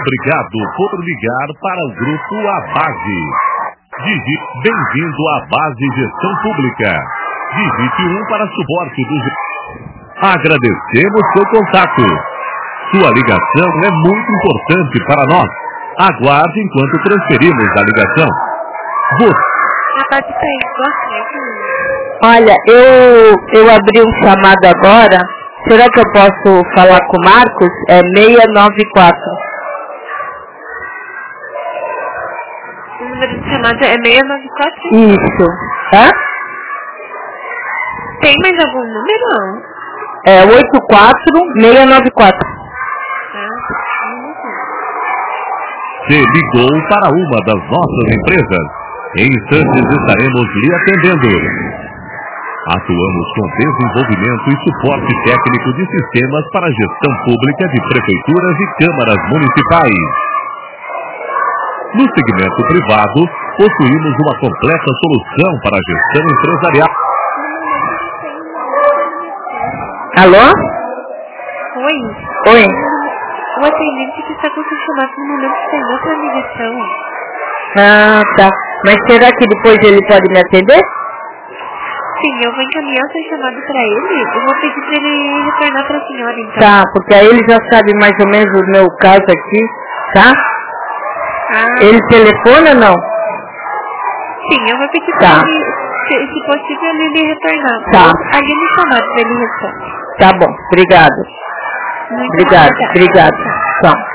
obrigado por ligar para o Grupo Abase. Digite bem-vindo à Base Gestão Pública. Digite 1 para suporte do... Agradecemos seu contato. Sua ligação é muito importante para nós. Aguarde enquanto transferimos a ligação. Olha, eu abri um chamado agora. Será que eu posso falar com o Marcos? É 694. O número de chamada é 694? Isso. Hã? Tem mais algum número? É 84694. Você ligou para uma das nossas empresas. Em instantes estaremos lhe atendendo. Atuamos com desenvolvimento e suporte técnico de sistemas para a gestão pública de prefeituras e câmaras municipais. No segmento privado, possuímos uma completa solução para a gestão empresarial. Alô? Oi. Oi. O atendente que está com o seu chamado no momento tem outra ligação. Ah, tá. Mas será que depois ele pode me atender? Sim, eu vou encaminhar o seu chamado para ele. Eu vou pedir para ele retornar para a senhora, então. Tá, porque aí ele já sabe mais ou menos o meu caso aqui, tá? Ele telefona ou não? Sim, eu vou pedir tá. para ele, se possível, ele retornar. Tá. Aí ele chamado para ele retornar. Tá bom, obrigado. Muito obrigado. obrigada. Tchau.